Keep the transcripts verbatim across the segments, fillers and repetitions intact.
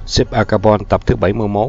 Ship Acapon tập thứ bảy mươi mốt.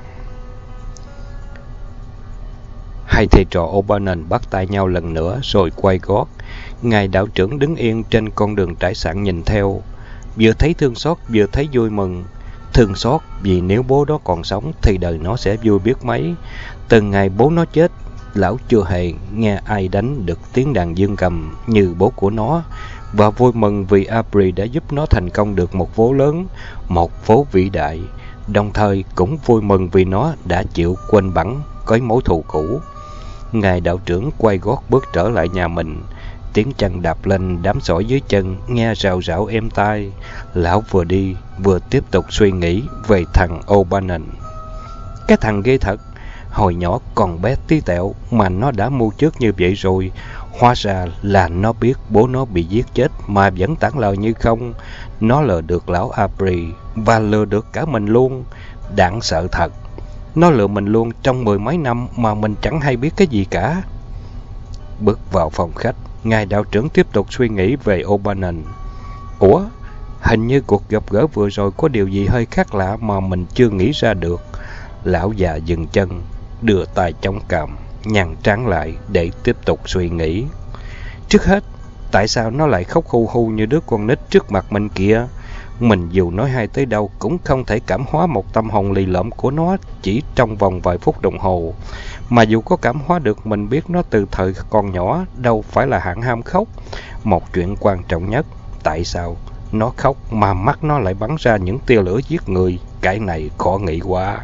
Hai thầy trò O'Bannon bắt tay nhau lần nữa rồi quay gót. Ngài đạo trưởng đứng yên trên con đường trải sạn nhìn theo, vừa thấy thương xót vừa thấy vui mừng. Thương xót vì nếu bố nó còn sống thì đời nó sẽ vui biết mấy. Từ ngày bố nó chết, lão chưa hề nghe ai đánh được tiếng đàn dương cầm như bố của nó. Và vui mừng vì Aubrey đã giúp nó thành công được một vố lớn, một vố vĩ đại. Đồng thời cũng vui mừng vì nó đã chịu quên bẵng cái mối thù cũ. Ngài đạo trưởng quay gót bước trở lại nhà mình. Tiếng chân đạp lên đám sỏi dưới chân nghe rào rào êm tai. Lão vừa đi vừa tiếp tục suy nghĩ về thằng O'Bannon. Cái thằng ghê thật, hồi nhỏ còn bé tí tẹo mà nó đã mưu trước như vậy rồi. Hóa ra là nó biết bố nó bị giết chết mà vẫn tản lời như không. Nó lừa được lão Aubrey và lừa được cả mình luôn. Đáng sợ thật. Nó lừa mình luôn trong mười mấy năm mà mình chẳng hay biết cái gì cả. Bước vào phòng khách, ngài đạo trưởng tiếp tục suy nghĩ về O'Bannon. Ủa, hình như cuộc gặp gỡ vừa rồi có điều gì hơi khác lạ mà mình chưa nghĩ ra được. Lão già dừng chân, đưa tay chống cằm, nhăn trán lại để tiếp tục suy nghĩ. Trước hết, tại sao nó lại khóc hu hu như đứa con nít trước mặt mình kìa? Mình dù nói hay tới đâu cũng không thể cảm hóa một tâm hồn lì lợm của nó chỉ trong vòng vài phút đồng hồ. Mà dù có cảm hóa được, mình biết nó từ thời còn nhỏ đâu phải là hạng ham khóc. Một chuyện quan trọng nhất, tại sao nó khóc mà mắt nó lại bắn ra những tia lửa giết người? Cái này khó nghĩ quá.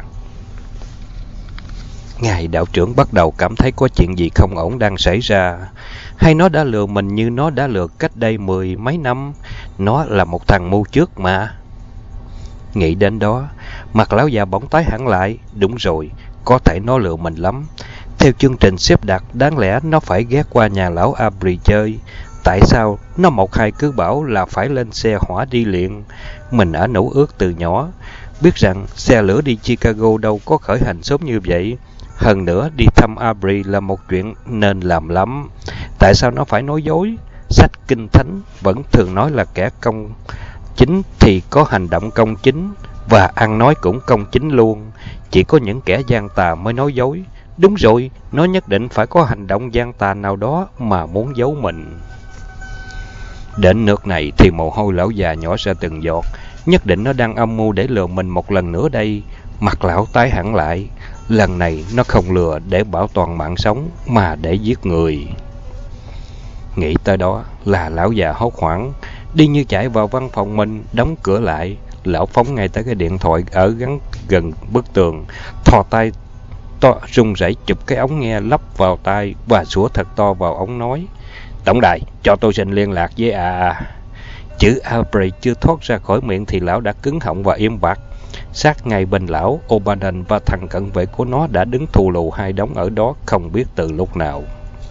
Ngài đạo trưởng bắt đầu cảm thấy có chuyện gì không ổn đang xảy ra. Hay nó đã lừa mình như nó đã lừa cách đây mười mấy năm? Nó là một thằng mưu trước mà. Nghĩ đến đó, mặt lão già bỗng tái hẳn lại. Đúng rồi, có thể nó lừa mình lắm. Theo chương trình xếp đặt, đáng lẽ nó phải ghé qua nhà lão Aubrey chơi. Tại sao nó một hai cứ bảo là phải lên xe hỏa đi liền? Mình đã nấu ước từ nhỏ, biết rằng xe lửa đi Chicago đâu có khởi hành sớm như vậy. Hơn nữa, đi thăm Aubrey là một chuyện nên làm lắm. Tại sao nó phải nói dối? Sách Kinh Thánh vẫn thường nói là kẻ công chính thì có hành động công chính, và ăn nói cũng công chính luôn. Chỉ có những kẻ gian tà mới nói dối. Đúng rồi, nó nhất định phải có hành động gian tà nào đó mà muốn giấu mình. Đến nước này thì mồ hôi lão già nhỏ ra từng giọt. Nhất định nó đang âm mưu để lừa mình một lần nữa đây. Mặt lão tái hẳn lại. Lần này nó không lừa để bảo toàn mạng sống mà để giết người. Nghĩ tới đó là lão già hốt hoảng, đi như chạy vào văn phòng mình, đóng cửa lại. Lão phóng ngay tới cái điện thoại ở gắn gần bức tường, thò tay to run rẩy chụp cái ống nghe lắp vào tai và sủa thật to vào ống nói: Tổng đài, cho tôi xin liên lạc với à. Chữ Aubrey chưa thoát ra khỏi miệng thì lão đã cứng họng và im bặt. Sát ngay bên lão, O'Bannon và thằng cận vệ của nó đã đứng thù lù hai đống ở đó không biết từ lúc nào.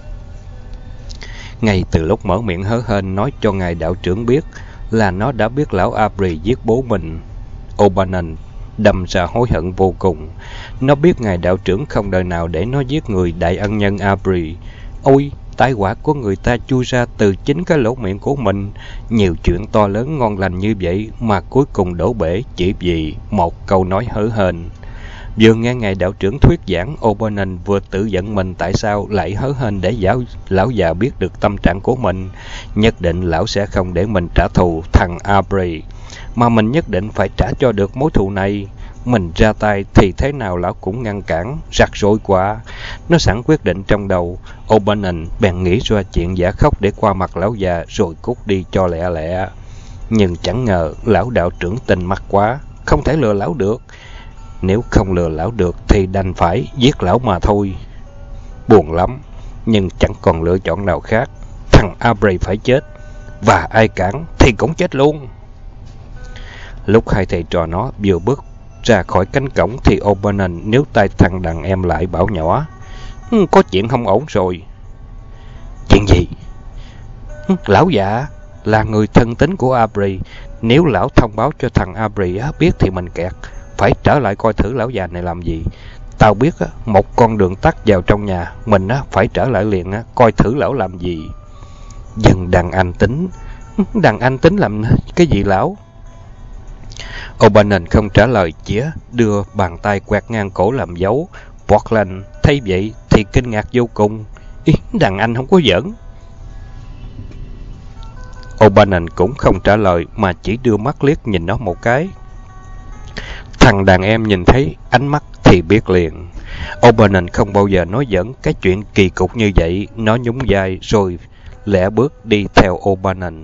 Ngay từ lúc mở miệng hớ hênh nói cho ngài đạo trưởng biết là nó đã biết lão Aubrey giết bố mình, O'Bannon đâm ra hối hận vô cùng. Nó biết ngài đạo trưởng không đời nào để nó giết người đại ân nhân Aubrey. Ôi, tai họa của người ta chui ra từ chính cái lỗ miệng của mình. Nhiều chuyện to lớn ngon lành như vậy mà cuối cùng đổ bể chỉ vì một câu nói hớ hênh. Vừa nghe ngài đạo trưởng thuyết giảng, O'Bannon vừa tự giận mình tại sao lại hớ hênh để giáo lão già biết được tâm trạng của mình. Nhất định lão sẽ không để mình trả thù thằng Aubrey, mà mình nhất định phải trả cho được mối thù này. Mình ra tay thì thế nào lão cũng ngăn cản, rắc rối quá. Nó sẵn quyết định trong đầu, O'Bannon bèn nghĩ ra chuyện giả khóc để qua mặt lão già rồi cút đi cho lẹ lẹ. Nhưng chẳng ngờ lão đạo trưởng tinh mắt quá, không thể lừa lão được. Nếu không lừa lão được thì đành phải giết lão mà thôi. Buồn lắm, nhưng chẳng còn lựa chọn nào khác. Thằng Aubrey phải chết, và ai cản thì cũng chết luôn. Lúc hai thầy trò nó vừa bước ra khỏi cánh cổng thì O'Bannon níu tay thằng đàn em lại bảo nhỏ: Có chuyện không ổn rồi. Chuyện gì? Lão già là người thân tín của Aubrey. Nếu lão thông báo cho thằng Aubrey biết thì mình kẹt. Phải trở lại coi thử lão già này làm gì. Tao biết một con đường tắt vào trong nhà. Mình phải trở lại liền coi thử lão làm gì. Dân đàn anh tính. Đàn anh tính làm cái gì lão? O'Bannon không trả lời, chĩa đưa bàn tay quẹt ngang cổ làm dấu. Portland thấy vậy thì kinh ngạc vô cùng. Ý, đàn anh không có giỡn. O'Bannon cũng không trả lời mà chỉ đưa mắt liếc nhìn nó một cái. Thằng đàn em nhìn thấy ánh mắt thì biết liền. O'Bannon không bao giờ nói giỡn cái chuyện kỳ cục như vậy. Nó nhún vai rồi lẻ bước đi theo O'Bannon.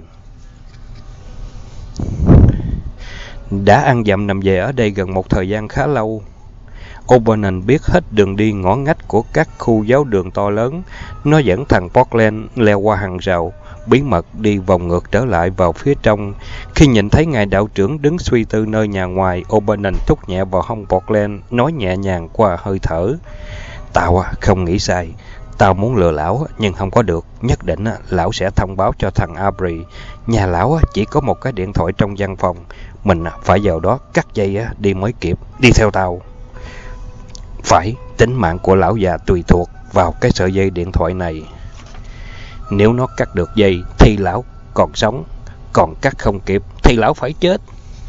Đã ăn dặm nằm về ở đây gần một thời gian khá lâu. O'Bannon biết hết đường đi ngõ ngách của các khu giáo đường to lớn. Nó dẫn thằng Portland leo qua hàng rào, bí mật đi vòng ngược trở lại vào phía trong. Khi nhìn thấy ngài đạo trưởng đứng suy tư nơi nhà ngoài, O'Bannon thúc nhẹ vào hông Portland, nói nhẹ nhàng qua hơi thở. Tao không nghĩ sai. Tao muốn lừa lão nhưng không có được. Nhất định lão sẽ thông báo cho thằng Aubrey. Nhà lão chỉ có một cái điện thoại trong văn phòng. Mình phải vào đó cắt dây đi mới kịp. Đi theo tao. Phải, tính mạng của lão già tùy thuộc vào cái sợi dây điện thoại này. Nếu nó cắt được dây thì lão còn sống, còn cắt không kịp thì lão phải chết.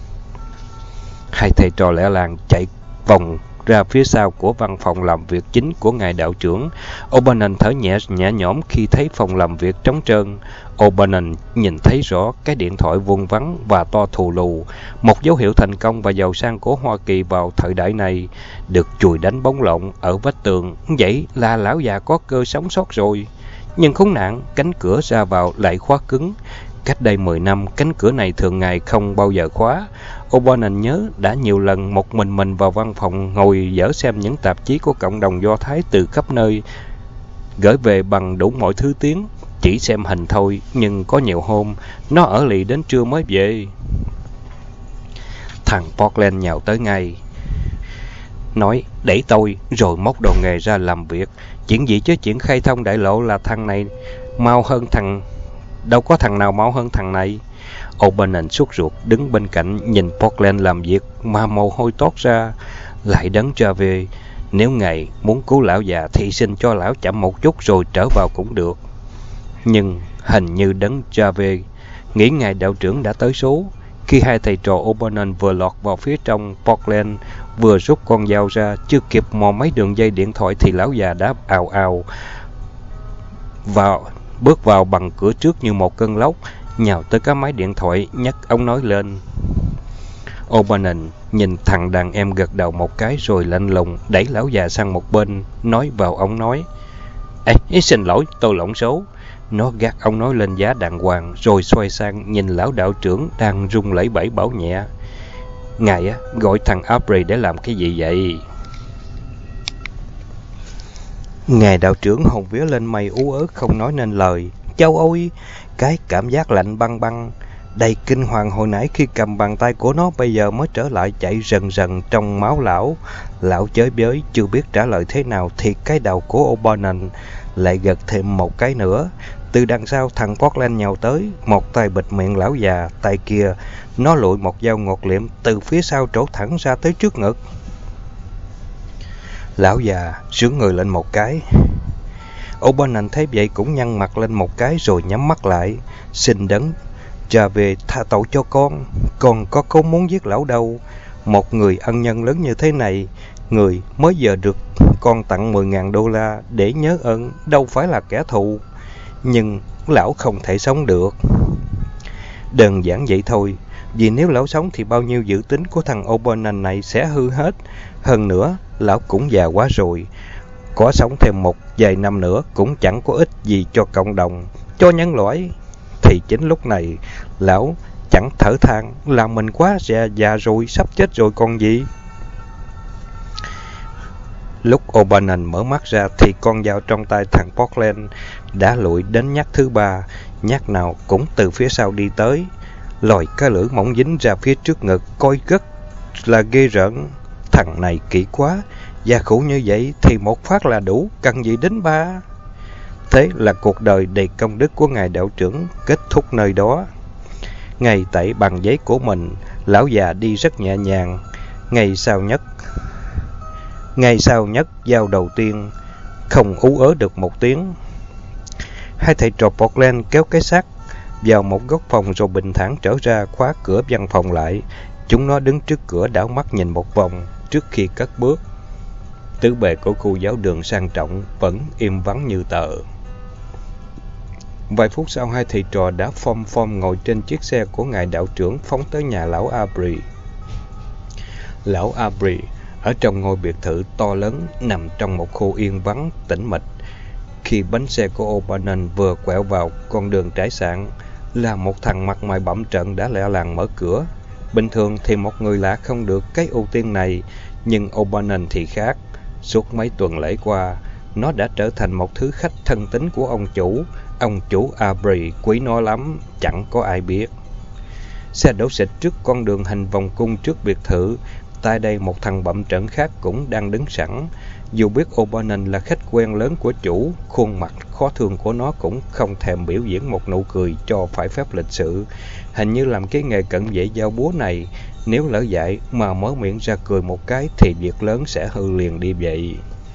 Hai thầy trò lẻ làng chạy vòng ra phía sau của văn phòng làm việc chính của ngài đạo trưởng. O'Bannon thở nhẹ nhẹ nhõm khi thấy phòng làm việc trống trơn. O'Bannon nhìn thấy rõ cái điện thoại vuông vắn và to thù lù, một dấu hiệu thành công và giàu sang của Hoa Kỳ vào thời đại này, được chùi đánh bóng lộn ở vách tường. Vậy là lão già có cơ sống sót rồi. Nhưng khốn nạn, cánh cửa ra vào lại khóa cứng. Cách đây mười năm, cánh cửa này thường ngày không bao giờ khóa. O'Bannon nhớ đã nhiều lần một mình mình vào văn phòng ngồi dở xem những tạp chí của cộng đồng Do Thái từ khắp nơi, gửi về bằng đủ mọi thứ tiếng, chỉ xem hình thôi, nhưng có nhiều hôm, nó ở lì đến trưa mới về. Thằng Portland nhào tới ngay, nói, để tôi, rồi móc đồ nghề ra làm việc. Chuyện gì chứ chuyện khai thông đại lộ là thằng này mau hơn thằng... Đâu có thằng nào mau hơn thằng này. O'Bannon sốt ruột đứng bên cạnh nhìn Portland làm việc mà mồ hôi toát ra. Lại đấng trở về. Nếu ngài muốn cứu lão già thì xin cho lão chậm một chút rồi trở vào cũng được. Nhưng hình như đấng trở về nghĩ ngài đạo trưởng đã tới số. Khi hai thầy trò O'Bannon vừa lọt vào phía trong, Portland vừa rút con dao ra, chưa kịp mò mấy đường dây điện thoại thì lão già đã ào ào vào, bước vào bằng cửa trước như một cơn lốc, nhào tới cái máy điện thoại, nhấc ống nói lên. O'Bannon nhìn thằng đàn em gật đầu một cái rồi lạnh lùng đẩy lão già sang một bên, nói vào ống nói. Ê, xin lỗi, tôi lộn số. Nó gác ống nói lên giá đàng hoàng, rồi xoay sang nhìn lão đạo trưởng đang run lẩy bẩy bảo nhẹ. Ngài á, gọi thằng Aubrey để làm cái gì vậy? Ngài đạo trưởng hồn vía lên mây ú ớ không nói nên lời. Châu ôi, cái cảm giác lạnh băng băng, đầy kinh hoàng hồi nãy khi cầm bàn tay của nó bây giờ mới trở lại chạy rần rần trong máu lão. Lão chới bới chưa biết trả lời thế nào thì cái đầu của O'Bannon lại gật thêm một cái nữa. Từ đằng sau thằng Portland nhào tới, một tay bịt miệng lão già, tay kia nó lụi một dao ngọt liệm từ phía sau trổ thẳng ra tới trước ngực. Lão già sướng người lên một cái. O'Bannon thấy vậy cũng nhăn mặt lên một cái rồi nhắm mắt lại. Xin đấng trả về tha tội cho con. Con có có muốn giết lão đâu. Một người ân nhân lớn như thế này, người mới giờ được con tặng mười ngàn đô la để nhớ ơn, đâu phải là kẻ thù. Nhưng lão không thể sống được. Đơn giản vậy thôi. Vì nếu lão sống thì bao nhiêu dự tính của thằng O'Bannon này sẽ hư hết. Hơn nữa, lão cũng già quá rồi. Có sống thêm một vài năm nữa cũng chẳng có ích gì cho cộng đồng, cho nhân loại. Thì chính lúc này, lão chẳng thở than là mình quá già già rồi, sắp chết rồi còn gì. Lúc O'Bannon mở mắt ra thì con dao trong tay thằng Portland đã lụi đến nhát thứ ba. Nhát nào cũng từ phía sau đi tới, lòi cái lưỡi mỏng dính ra phía trước ngực, coi rất là ghê rợn. Thằng này kỹ quá, gia khổ như vậy thì một phát là đủ, cần gì đến ba. Thế là cuộc đời đầy công đức của ngài đạo trưởng kết thúc nơi đó. Ngày tẩy bằng giấy của mình, lão già đi rất nhẹ nhàng. Ngày sau nhất Ngày sau nhất dao đầu tiên, không ú ớ được một tiếng. Hai thầy trò Portland kéo cái xác vào một góc phòng rồi bình thản trở ra, khóa cửa văn phòng lại. Chúng nó đứng trước cửa đảo mắt nhìn một vòng trước khi cất bước. Tứ bề của khu giáo đường sang trọng vẫn im vắng như tờ. Vài phút sau, hai thầy trò đã phom phom ngồi trên chiếc xe của ngài đạo trưởng phóng tới nhà lão Abri. Lão Abri ở trong ngôi biệt thự to lớn nằm trong một khu yên vắng tĩnh mịch. Khi bánh xe của O'Bannon vừa quẹo vào con đường trải sạn, là một thằng mặt mày bặm trợn đã lẹ làng mở cửa. Bình thường thì một người lạ không được cái ưu tiên này, nhưng O'Bannon thì khác. Suốt mấy tuần lễ qua, nó đã trở thành một thứ khách thân tín của ông chủ. Ông chủ Abri quý nó lắm, chẳng có ai biết. Xe đổ xịch trước con đường hình vòng cung trước biệt thự. Tại đây một thằng bậm trợn khác cũng đang đứng sẵn. Dù biết O'Bannon là khách quen lớn của chủ, khuôn mặt khó thương của nó cũng không thèm biểu diễn một nụ cười cho phải phép lịch sự. Hình như làm cái nghề cận vệ giao búa này, nếu lỡ dại mà mở miệng ra cười một cái thì việc lớn sẽ hư liền đi vậy.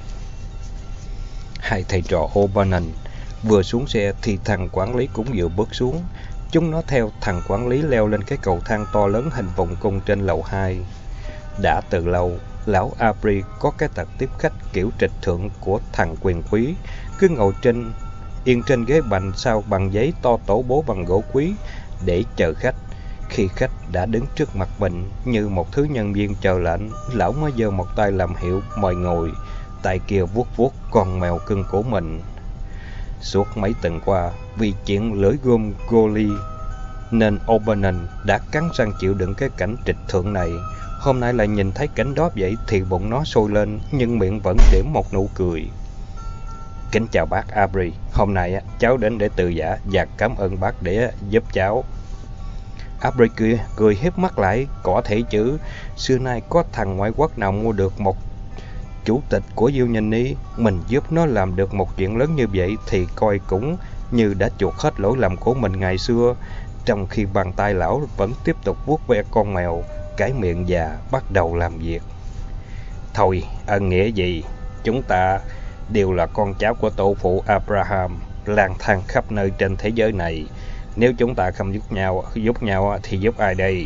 Hai thầy trò O'Bannon vừa xuống xe thì thằng quản lý cũng vừa bước xuống. Chúng nó theo thằng quản lý leo lên cái cầu thang to lớn hình vòng cung trên lầu hai. Đã từ lâu, lão Abri có cái tật tiếp khách kiểu trịch thượng của thằng quyền quý, cứ ngồi trên yên trên ghế bành sao bằng giấy to tổ bố bằng gỗ quý để chờ khách. Khi khách đã đứng trước mặt mình như một thứ nhân viên chờ lệnh, lão mới giơ một tay làm hiệu mời ngồi, tay kia vuốt vuốt con mèo cưng của mình. Suốt mấy tuần qua, vì chuyện lưỡi gươm Goli nên O'Bannon đã cắn răng chịu đựng cái cảnh trịch thượng này. Hôm nay lại nhìn thấy cảnh đó vậy thì bụng nó sôi lên, nhưng miệng vẫn điểm một nụ cười. Kính chào bác Abri, hôm nay cháu đến để từ giả và cảm ơn bác để giúp cháu. Abri cười, cười hiếp mắt lại, có thể chứ, xưa nay có thằng ngoại quốc nào mua được một chủ tịch của Union, mình giúp nó làm được một chuyện lớn như vậy thì coi cũng như đã chuộc hết lỗi lầm của mình ngày xưa. Trong khi bàn tay lão vẫn tiếp tục vuốt ve con mèo, cái miệng già bắt đầu làm việc. Thôi, ân nghĩa gì, chúng ta đều là con cháu của tổ phụ Abraham, lang thang khắp nơi trên thế giới này. Nếu chúng ta không giúp nhau, giúp nhau thì giúp ai đây?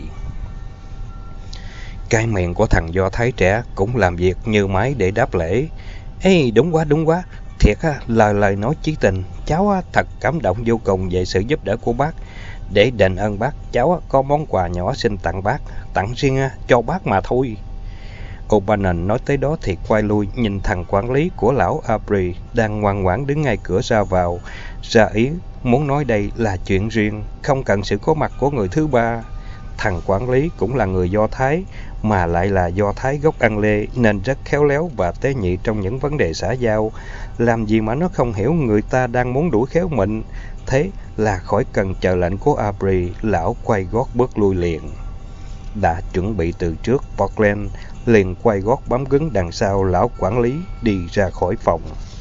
Cái miệng của thằng Do Thái trẻ cũng làm việc như máy để đáp lễ. Ê, đúng quá, đúng quá. Thiệt á, lời lời nói chí tình. Cháu á, thật cảm động vô cùng về sự giúp đỡ của bác. Để đền ơn bác, cháu á, có món quà nhỏ xin tặng bác. Tặng riêng á, cho bác mà thôi. O'Bannon nói tới đó thì quay lui nhìn thằng quản lý của lão Abri đang ngoan ngoãn đứng ngay cửa ra vào, ra ý muốn nói đây là chuyện riêng, không cần sự có mặt của người thứ ba. Thằng quản lý cũng là người Do Thái, mà lại là Do Thái gốc Ăn Lê nên rất khéo léo và tế nhị trong những vấn đề xã giao. Làm gì mà nó không hiểu người ta đang muốn đuổi khéo mình. Thế là khỏi cần chờ lệnh của Abri, lão quay gót bước lui liền. Đã chuẩn bị từ trước, Portland liền quay gót bám gứng đằng sau lão quản lý đi ra khỏi phòng.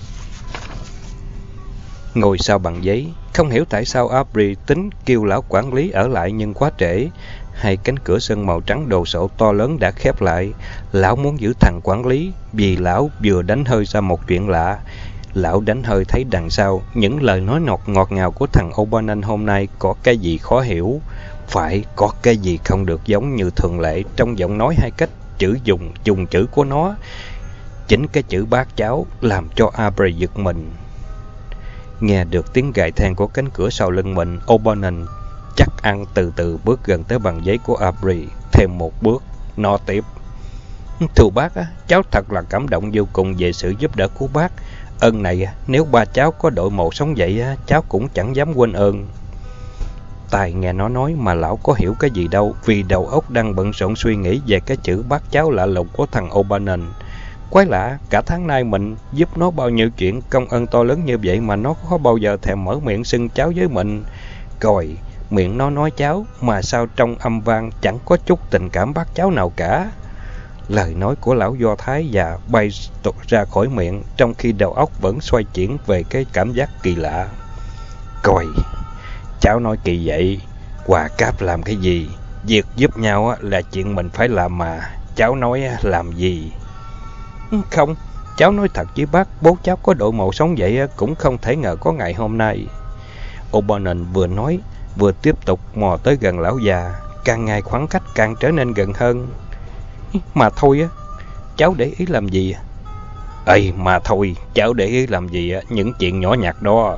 Ngồi sau bằng giấy, không hiểu tại sao Abri tính kêu lão quản lý ở lại nhưng quá trễ. Hai cánh cửa sân màu trắng đồ sộ to lớn đã khép lại. Lão muốn giữ thằng quản lý vì lão vừa đánh hơi ra một chuyện lạ. Lão đánh hơi thấy đằng sau những lời nói ngọt ngọt ngào của thằng O'Bannon hôm nay có cái gì khó hiểu. Phải có cái gì không được giống như thường lệ trong giọng nói hay cách chữ dùng dùng chữ của nó. Chính cái chữ bác cháu làm cho Abri giật mình. Nghe được tiếng gài thang của cánh cửa sau lưng mình, O'Bannon chắc ăn từ từ bước gần tới bằng giấy của Abri, thêm một bước, nó tiếp. Thưa bác, cháu thật là cảm động vô cùng về sự giúp đỡ của bác. Ơn này, nếu ba cháu có đội mộ sống dậy, cháu cũng chẳng dám quên ơn. Tài nghe nó nói mà lão có hiểu cái gì đâu, vì đầu óc đang bận rộn suy nghĩ về cái chữ bác cháu lạ lùng của thằng O'Bannon. Quái lạ, cả tháng nay mình giúp nó bao nhiêu chuyện công ơn to lớn như vậy mà nó có bao giờ thèm mở miệng xưng cháu với mình. Rồi, miệng nó nói cháu mà sao trong âm vang chẳng có chút tình cảm bác cháu nào cả. Lời nói của lão Do Thái già bay tuột ra khỏi miệng trong khi đầu óc vẫn xoay chuyển về cái cảm giác kỳ lạ. Coi, cháu nói kỳ vậy, quà cáp làm cái gì? Việc giúp nhau là chuyện mình phải làm mà, cháu nói làm gì? Không, cháu nói thật với bác, bố cháu có đội mộ sống vậy cũng không thể ngờ có ngày hôm nay. O'Bannon vừa nói, vừa tiếp tục mò tới gần lão già. càng ngày khoảng cách càng trở nên gần hơn. Mà thôi á, cháu để ý làm gì à? Ây, mà thôi, cháu để ý làm gì á, những chuyện nhỏ nhặt đó.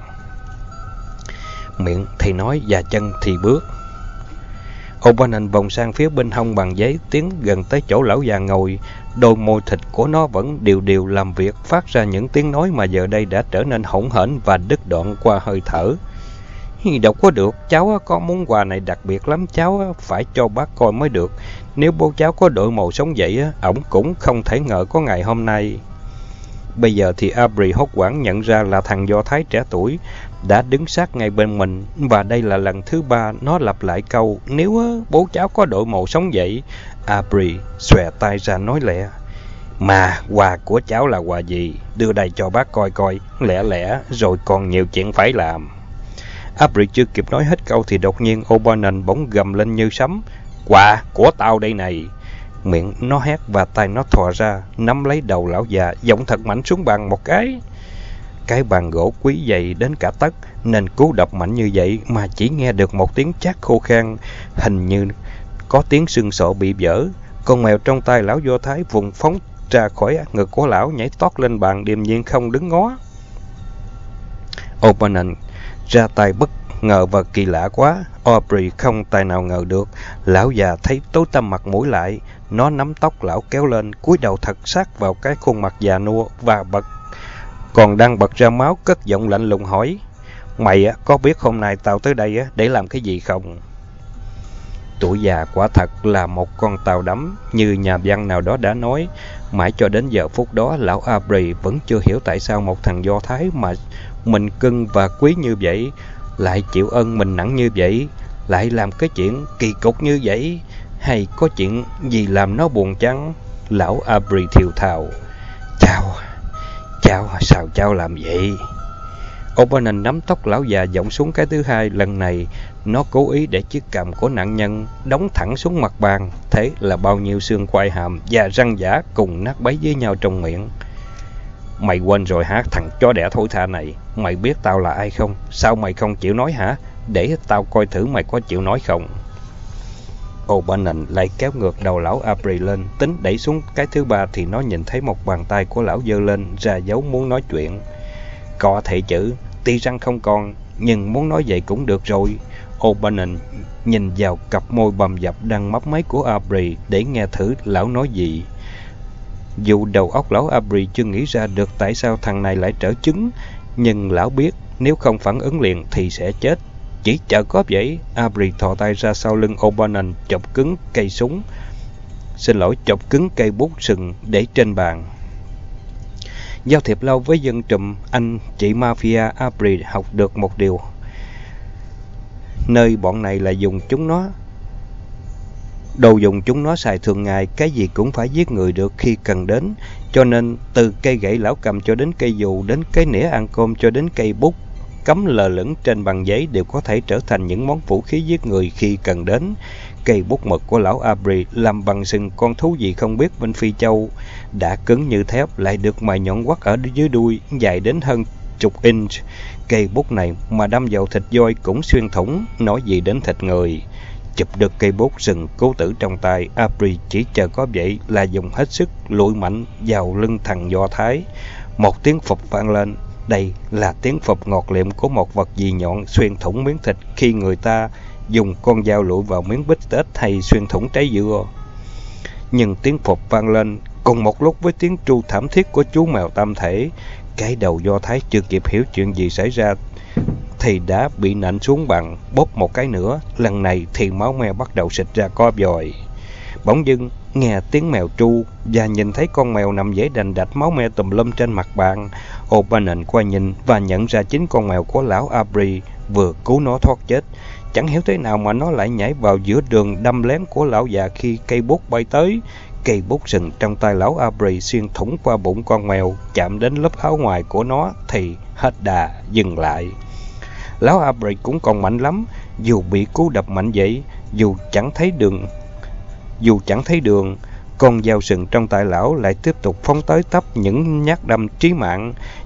Miệng thì nói và chân thì bước. O'Bannon vòng sang phía bên hông bằng giấy, tiến gần tới chỗ lão già ngồi. Đôi môi thịt của nó vẫn đều đều làm việc, phát ra những tiếng nói mà giờ đây đã trở nên hỗn hển và đứt đoạn qua hơi thở. Đâu có được, cháu có món quà này đặc biệt lắm, cháu phải cho bác coi mới được. Nếu bố cháu có đội mồ sống dậy, ổng cũng không thể ngờ có ngày hôm nay. Bây giờ thì Aubrey hốt hoảng nhận ra là thằng Do Thái trẻ tuổi đã đứng sát ngay bên mình, và đây là lần thứ ba nó lặp lại câu nếu bố cháu có đội mồ sống dậy. Aubrey xòe tay ra nói lẹ: Mà quà của cháu là quà gì? Đưa đây cho bác coi coi, lẹ lẹ, rồi còn nhiều chuyện phải làm. Aubrey chưa kịp nói hết câu thì đột nhiên O'Bannon bỗng gầm lên như sấm: Quà của tao đây này! Miệng nó hét và tay nó thò ra, nắm lấy đầu lão già, giọng thật mạnh xuống bàn một cái. Cái bàn gỗ quý dày đến cả tấc, nên cú đập mạnh như vậy mà chỉ nghe được một tiếng chát khô khan, hình như có tiếng xương sọ bị vỡ. Con mèo trong tay lão Do Thái vùng phóng ra khỏi ngực của lão, nhảy tót lên bàn, điềm nhiên không đứng ngó. O'Bannon ra tay bất ngờ và kỳ lạ quá. Aubrey không tài nào ngờ được. Lão già thấy tối tăm mặt mũi lại, nó nắm tóc lão kéo lên, cúi đầu thật sát vào cái khuôn mặt già nua và bật còn đang bật ra máu, cất giọng lạnh lùng hỏi: Mày á, có biết hôm nay tao tới đây á để làm cái gì không? Tuổi già quả thật là một con tàu đắm, như nhà văn nào đó đã nói. Mãi cho đến giờ phút đó, lão Aubrey vẫn chưa hiểu tại sao một thằng Do Thái mà mình cưng và quý như vậy lại chịu ơn mình nặng như vậy, lại làm cái chuyện kỳ cục như vậy. Hay có chuyện gì làm nó buồn chăng? Lão Aubrey thiều thào: Cháu, cháu, sao cháu làm vậy? O'Bannon nắm tóc lão già, giọng xuống cái thứ hai. Lần này nó cố ý để chiếc cằm của nạn nhân đóng thẳng xuống mặt bàn, thế là bao nhiêu xương quai hàm và răng giả cùng nát bấy với nhau trong miệng. Mày quên rồi hả, thằng chó đẻ thối tha này? Mày biết tao là ai không? Sao mày không chịu nói hả? Để tao coi thử mày có chịu nói không. O'Bannon lại kéo ngược đầu lão Aubrey lên, tính đẩy xuống cái thứ ba thì nó nhìn thấy một bàn tay của lão giơ lên ra dấu muốn nói chuyện. Có thể chữ, tuy răng không còn, nhưng muốn nói vậy cũng được rồi. O'Bannon nhìn vào cặp môi bầm dập đang mấp máy của Aubrey để nghe thử lão nói gì. Dù đầu óc lão Aubrey chưa nghĩ ra được tại sao thằng này lại trở chứng, nhưng lão biết nếu không phản ứng liền thì sẽ chết. Chỉ chờ có vậy, Aubrey thò tay ra sau lưng O'Bannon, chộp cứng cây súng. Xin lỗi, chộp cứng cây bút sừng để trên bàn. Giao thiệp lâu với dân trùm, anh chị mafia, Aubrey học được một điều. Nơi bọn này là dùng chúng nó Đồ dùng chúng nó xài thường ngày, cái gì cũng phải giết người được khi cần đến. Cho nên từ cây gậy lão cầm cho đến cây dù, đến cái nĩa ăn cơm cho đến cây bút cắm lờ lửng trên bằng giấy đều có thể trở thành những món vũ khí giết người khi cần đến. Cây bút mực của lão Aubrey làm bằng sừng con thú gì không biết bên Phi Châu, đã cứng như thép, lại được mài nhọn quắt ở dưới đuôi, dài đến hơn chục inch. Cây bút này mà đâm vào thịt voi cũng xuyên thủng, nói gì đến thịt người. Chụp được cây bút sừng cố tử trong tay, Aubrey chỉ chờ có vậy là dùng hết sức lụi mạnh vào lưng thằng Do Thái. Một tiếng phụp vang lên. Đây là tiếng phụp ngọt liệm của một vật gì nhọn xuyên thủng miếng thịt khi người ta dùng con dao lụi vào miếng bít tết hay xuyên thủng trái dưa. Nhưng tiếng phụp vang lên cùng một lúc với tiếng tru thảm thiết của chú mèo tam thể. Cái đầu Do Thái chưa kịp hiểu chuyện gì xảy ra thì đã bị nện xuống bàn, bóp một cái nữa. Lần này thì máu me bắt đầu xịt ra co vòi. Bỗng dưng nghe tiếng mèo tru và nhìn thấy con mèo nằm dãy đành đạch máu me tùm lum trên mặt bàn. O'Bannon quay nhìn và nhận ra chính con mèo của lão Aubrey vừa cứu nó thoát chết. Chẳng hiểu thế nào mà nó lại nhảy vào giữa đường đâm lén của lão già khi cây bút bay tới. Cây bút sừng trong tay lão Aubrey xuyên thủng qua bụng con mèo, chạm đến lớp áo ngoài của nó thì hết đà, dừng lại. Lão Aubrey cũng còn mạnh lắm, dù bị cú đập mạnh vậy, dù chẳng thấy đường, dù chẳng thấy đường, con dao sừng trong tay lão lại tiếp tục phóng tới tấp những nhát đâm trí mạng.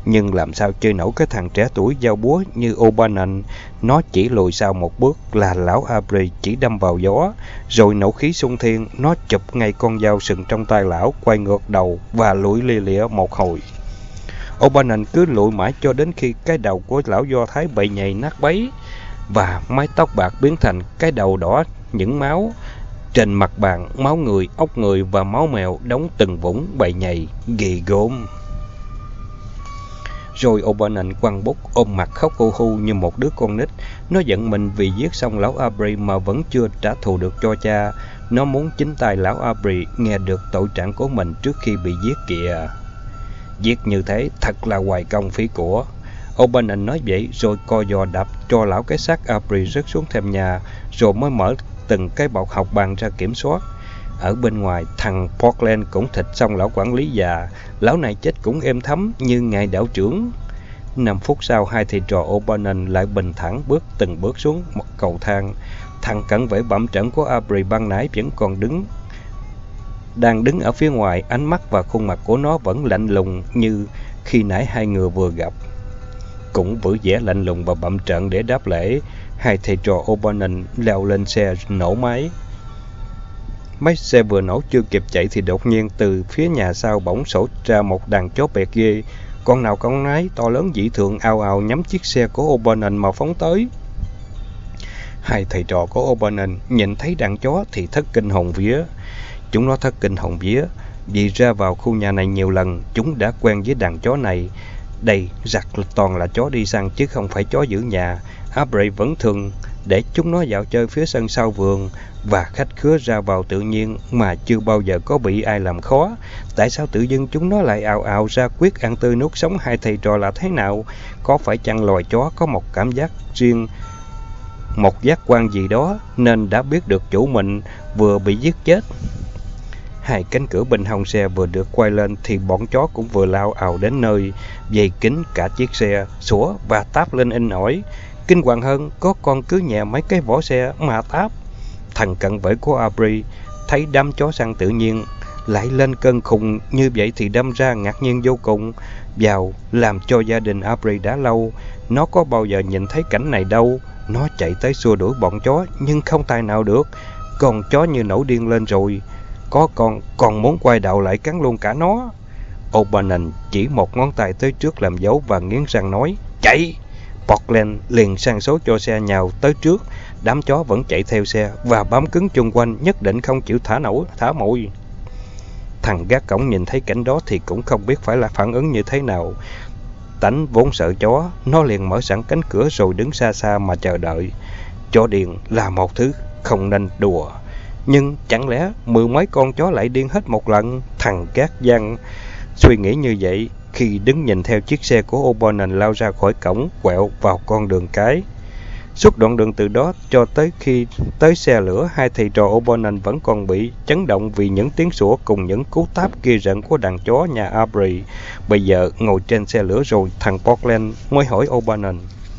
nhưng làm sao chơi nổi cái thằng trẻ tuổi giao búa như O'Bannon. Nó chỉ lùi sau một bước là lão Aubrey chỉ đâm vào gió, rồi nổ khí xung thiên, nó chụp ngay con dao sừng trong tay lão, quay ngược đầu và lủi lia lịa một hồi. O'Bannon cứ lùi mãi cho đến khi cái đầu của lão Do Thái bị nhầy nát bấy và mái tóc bạc biến thành cái đầu đỏ những máu. Trên mặt bàn, máu người, ốc người và máu mèo đóng từng vũng bầy nhầy, ghê gớm. Rồi O'Bannon quăng bút, ôm mặt khóc hu hu như một đứa con nít. Nó giận mình vì giết xong lão Aubrey mà vẫn chưa trả thù được cho cha. Nó muốn chính tay lão Aubrey nghe được tội trạng của mình trước khi bị giết kìa. Giết như thế thật là hoài công phí của. O'Bannon nói vậy rồi co giò đập cho lão cái xác Aubrey rớt xuống thềm nhà, rồi mới mở từng cái bọc học bàn ra kiểm soát. Ở bên ngoài, thằng Portland cũng thịt xong lão quản lý già. Lão này chết cũng êm thấm như ngài đạo trưởng. Năm phút sau, hai thầy trò O'Bannon lại bình thản bước từng bước xuống một cầu thang. Thằng cận vệ bẩm trận của Aubrey ban nãy vẫn còn đứng, đang đứng ở phía ngoài. Ánh mắt và khuôn mặt của nó vẫn lạnh lùng như khi nãy hai người vừa gặp. Cũng vử vẻ lạnh lùng và bẩm trận để đáp lễ. Hai thầy trò O'Bannon leo lên xe nổ máy. Máy xe vừa nổ chưa kịp chạy thì đột nhiên từ phía nhà sau bỗng sổ ra một đàn chó bẹt ghê. Con nào con nái to lớn dị thường ào ào nhắm chiếc xe của O'Bannon mà phóng tới. Hai thầy trò của O'Bannon nhìn thấy đàn chó thì thất kinh hồn vía. Chúng nó thất kinh hồn vía vì ra vào khu nhà này nhiều lần, chúng đã quen với đàn chó này. Đây giặt toàn là chó đi săn chứ không phải chó giữ nhà. Aubrey vẫn thường để chúng nó dạo chơi phía sân sau vườn và khách khứa ra vào tự nhiên mà chưa bao giờ có bị ai làm khó. Tại sao tự dưng chúng nó lại ào ào ra quyết ăn tươi nuốt sống hai thầy trò là thế nào? Có phải chăng loài chó có một cảm giác riêng, một giác quan gì đó nên đã biết được chủ mình vừa bị giết chết? Hai cánh cửa bên hông xe vừa được quay lên thì bọn chó cũng vừa lao ào đến nơi, vây kín cả chiếc xe, sủa và táp lên inh ỏi. Kinh hoàng hơn, có con cứ nhẹ mấy cái vỏ xe mà táp. Thằng cận vệ của Aubrey thấy đám chó săn tự nhiên lại lên cơn khùng như vậy thì đâm ra ngạc nhiên vô cùng. Vào làm cho gia đình Aubrey đã lâu, nó có bao giờ nhìn thấy cảnh này đâu. Nó chạy tới xua đuổi bọn chó nhưng không tài nào được. Con chó như nổi điên lên rồi. Có con còn muốn quay đầu lại cắn luôn cả nó. O'Bannon chỉ một ngón tay tới trước làm dấu và nghiến răng nói: "Chạy!" Portland liền sang số cho xe nhào tới trước. Đám chó vẫn chạy theo xe và bám cứng chung quanh, nhất định không chịu thả nổi thả mồi. Thằng gác cổng nhìn thấy cảnh đó thì cũng không biết phải là phản ứng như thế nào. Tánh vốn sợ chó, nó liền mở sẵn cánh cửa rồi đứng xa xa mà chờ đợi. Chó điên là một thứ không nên đùa. Nhưng chẳng lẽ mười mấy con chó lại điên hết một lần? Thằng gác giăng suy nghĩ như vậy khi đứng nhìn theo chiếc xe của O'Bannon lao ra khỏi cổng, quẹo vào con đường cái. Suốt đoạn đường từ đó cho tới khi tới xe lửa, hai thầy trò O'Bannon vẫn còn bị chấn động vì những tiếng sủa cùng những cú táp ghê rợn của đàn chó nhà Aubrey. Bây giờ ngồi trên xe lửa rồi, thằng Portland mới hỏi O'Bannon.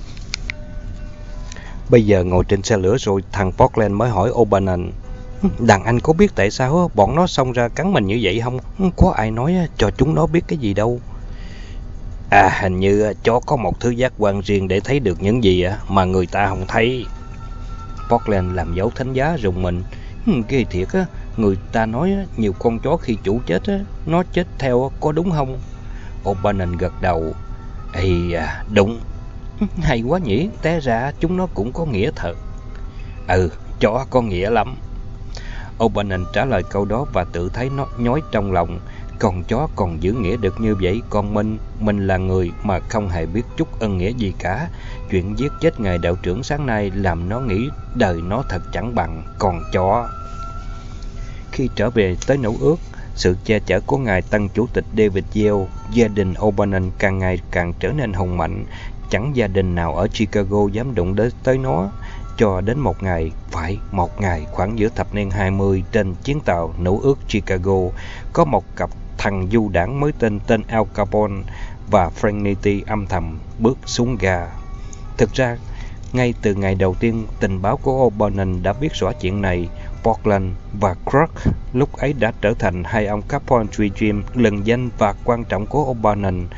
Bây giờ ngồi trên xe lửa rồi, thằng Portland mới hỏi O'Bannon. Đàn anh có biết tại sao bọn nó xông ra cắn mình như vậy không? Có ai nói cho chúng nó biết cái gì đâu. À, hình như chó có một thứ giác quan riêng để thấy được những gì mà người ta không thấy. Portland làm dấu thánh giá rùng mình. Ghê thiệt á, người ta nói nhiều con chó khi chủ chết á, nó chết theo, có đúng không? O'Bannon gật đầu. Ây à, đúng. Hay quá nhỉ, té ra chúng nó cũng có nghĩa thật. Ừ, chó có nghĩa lắm. O'Bannon trả lời câu đó và tự thấy nó nhói trong lòng. Con chó còn giữ nghĩa được như vậy, còn mình, mình là người mà không hề biết chút ân nghĩa gì cả. Chuyện giết chết ngài đạo trưởng sáng nay làm nó nghĩ đời nó thật chẳng bằng con chó. Khi trở về tới Nữ Ước, sự che chở của ngài tân chủ tịch David Yale, gia đình O'Bannon càng ngày càng trở nên hùng mạnh. Chẳng gia đình nào ở Chicago dám đụng đến tới nó. Cho đến một ngày, phải một ngày khoảng giữa thập niên hai mươi, trên chuyến tàu Nữ Ước Chicago, có một cặp thằng du đảng mới tên tên Al Capone và Frank Nitti âm thầm bước xuống ga. Thực ra, ngay từ ngày đầu tiên tình báo của O'Bannon đã biết rõ chuyện này. Portland và Krug lúc ấy đã trở thành hai ông Capone Tree Jim lừng danh và quan trọng của O'Bannon.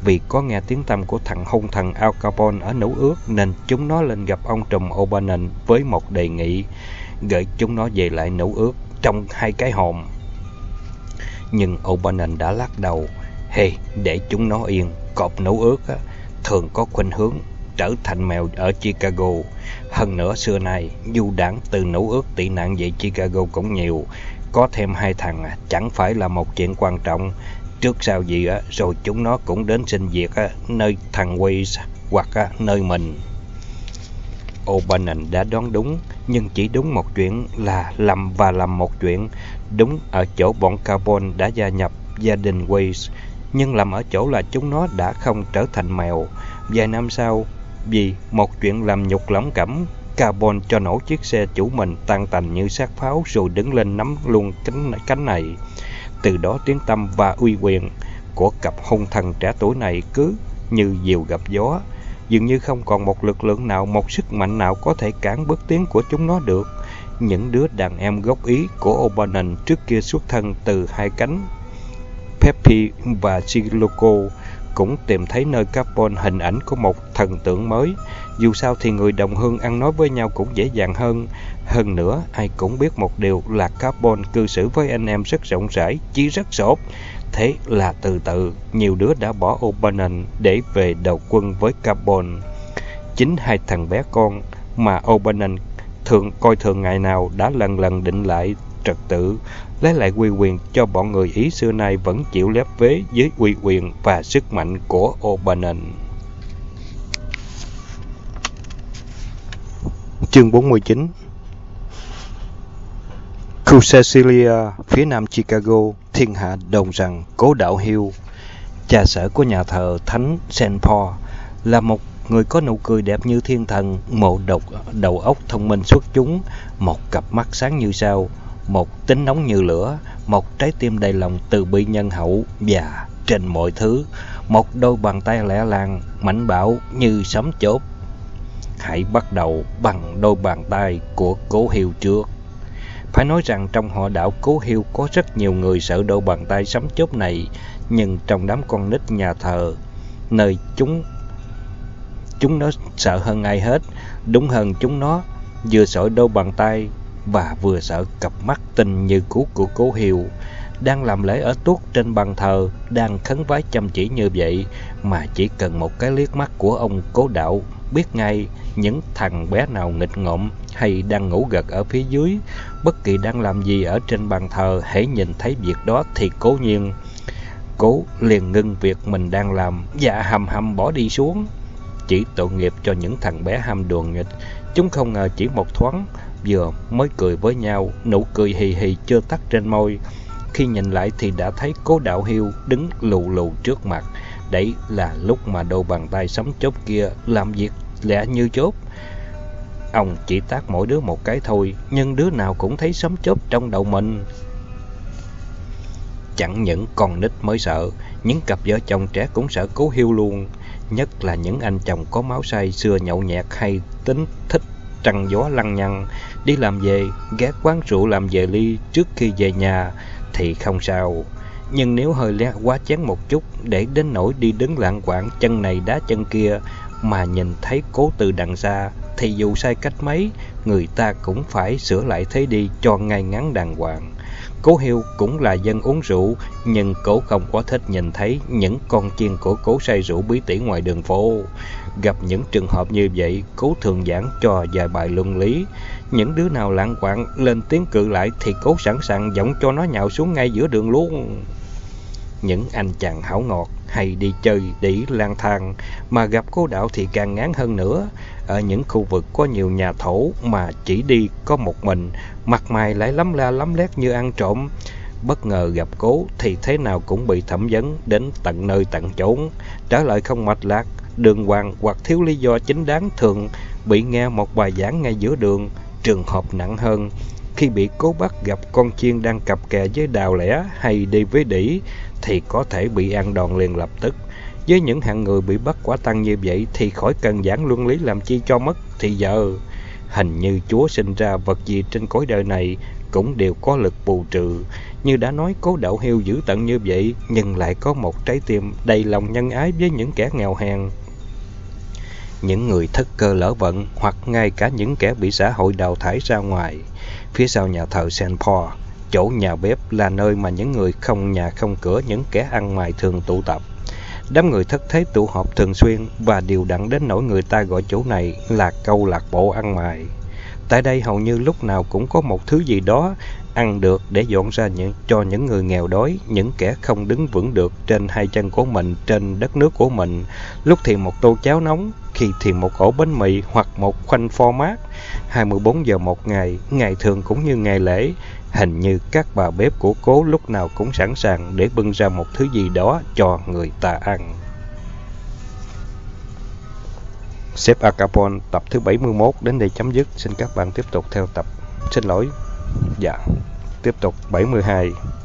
Vì có nghe tiếng tăm của thằng hung thần Al Capone ở Nữ Ước nên chúng nó lên gặp ông trùm O'Bannon với một đề nghị gửi chúng nó về lại Nữ Ước trong hai cái hòm. Nhưng O'Bannon đã lắc đầu. Hey, để chúng nó yên. Cọp Nữ Ước á, thường có khuynh hướng trở thành mèo ở Chicago. Hơn nữa xưa nay, du đảng từ Nữ Ước tị nạn về Chicago cũng nhiều. Có thêm hai thằng chẳng phải là một chuyện quan trọng. Trước sau gì á, rồi chúng nó cũng đến xin việc á, nơi thằng Weiss hoặc á, nơi mình. O'Bannon đã đoán đúng, nhưng chỉ đúng một chuyện là lầm và lầm một chuyện. Đúng ở chỗ bọn Capone đã gia nhập gia đình Weiss, nhưng lầm ở chỗ là chúng nó đã không trở thành mèo. Vài năm sau, vì một chuyện làm nhục lắm cẩm, Capone cho nổ chiếc xe chủ mình tan tành như xác pháo rồi đứng lên nắm luôn cánh, cánh này. Từ đó tiếng tăm và uy quyền của cặp hung thần trẻ tuổi này cứ như diều gặp gió. Dường như không còn một lực lượng nào, một sức mạnh nào có thể cản bước tiến của chúng nó được. Những đứa đàn em gốc Ý của O'Bannon trước kia xuất thân từ hai cánh Pepe và Siloco cũng tìm thấy nơi Capone hình ảnh của một thần tượng mới. Dù sao thì người đồng hương ăn nói với nhau cũng dễ dàng hơn. Hơn nữa, ai cũng biết một điều là Capone cư xử với anh em rất rộng rãi, chỉ rất sốt. Thế là từ từ, nhiều đứa đã bỏ O'Bannon để về đầu quân với Capone. Chính hai thằng bé con mà O'Bannon thường coi thường ngày nào đã lần lần định lại trật tự, lấy lại uy quyền cho bọn người Ý xưa nay vẫn chịu lép vế với uy quyền và sức mạnh của O'Bannon. Chương bốn mươi chín. Khu Cecilia, phía nam Chicago, thiên hạ đồn rằng Cố Đạo Hill, cha xở của nhà thờ Thánh Saint Paul, là một người có nụ cười đẹp như thiên thần, một độc, đầu óc thông minh xuất chúng, một cặp mắt sáng như sao, một tính nóng như lửa, một trái tim đầy lòng từ bi nhân hậu và trên mọi thứ, một đôi bàn tay lẻ làng, mảnh bảo như sấm chớp. Hãy bắt đầu bằng đôi bàn tay của Cố Hill trước. Phải nói rằng trong họ đạo Cố Hill có rất nhiều người sợ đôi bàn tay sấm chớp này, nhưng trong đám con nít nhà thờ, nơi chúng chúng nó sợ hơn ai hết, đúng hơn chúng nó vừa sợ đôi bàn tay và vừa sợ cặp mắt tinh như cú của Cố Hill. Đang làm lễ ở tuốt trên bàn thờ, đang khấn vái chăm chỉ như vậy, mà chỉ cần một cái liếc mắt của ông Cố Đạo biết ngay những thằng bé nào nghịch ngợm hay đang ngủ gật ở phía dưới. Bất kỳ đang làm gì ở trên bàn thờ, hễ nhìn thấy việc đó thì cố nhiên Cố liền ngưng việc mình đang làm và hầm hầm bỏ đi xuống. Chỉ tội nghiệp cho những thằng bé ham đùa nghịch, chúng không ngờ chỉ một thoáng vừa mới cười với nhau, nụ cười hì hì chưa tắt trên môi, khi nhìn lại thì đã thấy Cố Đạo Hill đứng lù lù trước mặt. Đấy là lúc mà đôi bàn tay sấm chớp kia làm việc lẹ như chớp. Ông chỉ tát mỗi đứa một cái thôi, nhưng đứa nào cũng thấy sấm chớp trong đầu mình. Chẳng những con nít mới sợ, những cặp vợ chồng trẻ cũng sợ Cố Hill luôn. Nhất là những anh chồng có máu say xưa nhậu nhẹt hay tính thích trăng gió lăng nhăng, đi làm về ghé quán rượu làm về ly trước khi về nhà thì không sao. Nhưng nếu hơi lé quá chén một chút, để đến nỗi đi đứng lạng quạng chân này đá chân kia mà nhìn thấy Cố từ đằng xa, thì dù sai cách mấy, người ta cũng phải sửa lại thế đi cho ngay ngắn đàng hoàng. Cố Hill cũng là dân uống rượu, nhưng Cố không có thích nhìn thấy những con chiên của Cố say rượu bí tỉ ngoài đường phố. Gặp những trường hợp như vậy, Cố thường giảng cho vài bài luân lý. Những đứa nào lạng quạng lên tiếng cự lại thì Cố sẵn sàng giọng cho nó nhào xuống ngay giữa đường luôn. Những anh chàng hảo ngọt hay đi chơi đĩ lang thang mà gặp Cố Đạo thì càng ngán hơn nữa. Ở những khu vực có nhiều nhà thổ mà chỉ đi có một mình, mặt mày lại lắm la lắm lét như ăn trộm, bất ngờ gặp Cố thì thế nào cũng bị thẩm vấn đến tận nơi tận chốn, trả lời không mạch lạc, đường hoàng hoặc thiếu lý do chính đáng, thường bị nghe một bài giảng ngay giữa đường. Trường hợp nặng hơn, khi bị Cố bắt gặp con chiên đang cặp kè với đào lẻ hay đi với đĩ thì có thể bị ăn đòn liền lập tức. Với những hạng người bị bắt quả tang như vậy thì khỏi cần giảng luân lý làm chi cho mất thì giờ. Hình như Chúa sinh ra vật gì trên cõi đời này cũng đều có lực bù trừ. Như đã nói, Cố Đạo Hiêu dữ tận như vậy, nhưng lại có một trái tim đầy lòng nhân ái với những kẻ nghèo hèn, những người thất cơ lỡ vận, hoặc ngay cả những kẻ bị xã hội đào thải ra ngoài. Phía sau nhà thờ Saint Paul, chỗ nhà bếp là nơi mà những người không nhà không cửa, những kẻ ăn mày thường tụ tập. Đám người thất thế tụ họp thường xuyên và đều đặn đến nỗi người ta gọi chỗ này là câu lạc bộ ăn mày. Tại đây hầu như lúc nào cũng có một thứ gì đó ăn được để dọn ra những, cho những người nghèo đói, những kẻ không đứng vững được trên hai chân của mình trên đất nước của mình. Lúc thì một tô cháo nóng, khi thì một ổ bánh mì hoặc một khoanh pho mát. hai mươi bốn giờ một ngày, ngày thường cũng như ngày lễ, hình như các bà bếp của Cố lúc nào cũng sẵn sàng để bưng ra một thứ gì đó cho người ta ăn. Sếp Al Capone tập thứ bảy mươi mốt đến đây chấm dứt. Xin các bạn tiếp tục theo tập. Xin lỗi. Dạ. Tiếp tục bảy mươi hai.